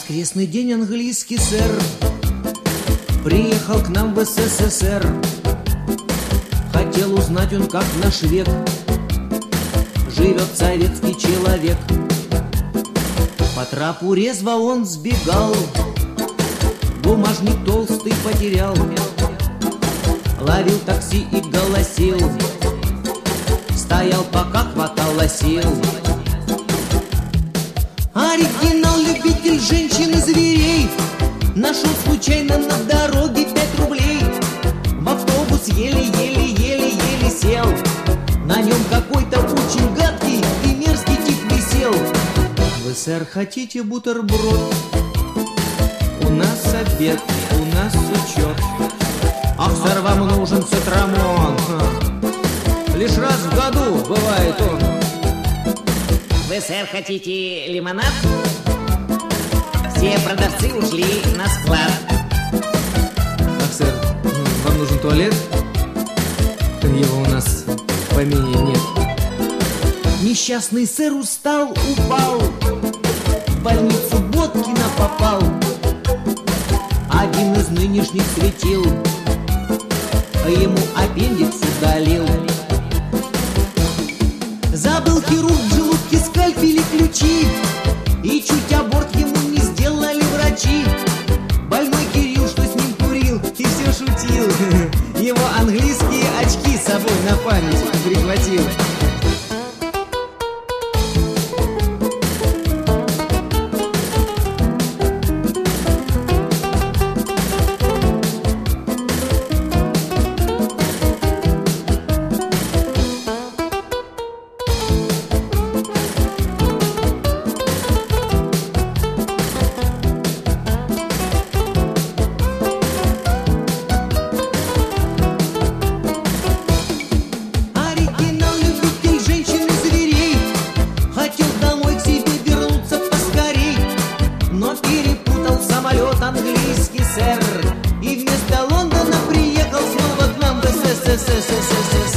воскресный день английский сэр приехал к нам в СССР. Хотел узнать он, как в наш век живет советский человек. По трапу резво он сбегал, бумажник толстый потерял, ловил такси и голосил, стоял, пока хватало сил. Оригинал, любитель женщин и зверей, нашел случайно на дороге 5 рублей. В автобус еле-еле-еле-еле сел, на нем какой-то очень гадкий и мерзкий тип висел. Вы, сэр, хотите бутерброд? У нас обед, у нас учет. Ах, сэр, вам нужен цитрамон. Лишь раз в году бывает он. Вы, сэр, хотите лимонад? Все продавцы ушли на склад. Ах, сэр, вам нужен туалет? Его у нас в помине нет. Несчастный сэр устал, упал, в больницу Боткина попал. Один из нынешних светил ему аппендикс удалил. Забыл хирург в желудке скальпель и ключи, и чуть аборт ему не сделали врачи. Больной Кирилл, что с ним курил и все шутил, его английские очки с собой на память прихватил. Английский сэр, и вместо Лондона приехал снова к нам в СССР.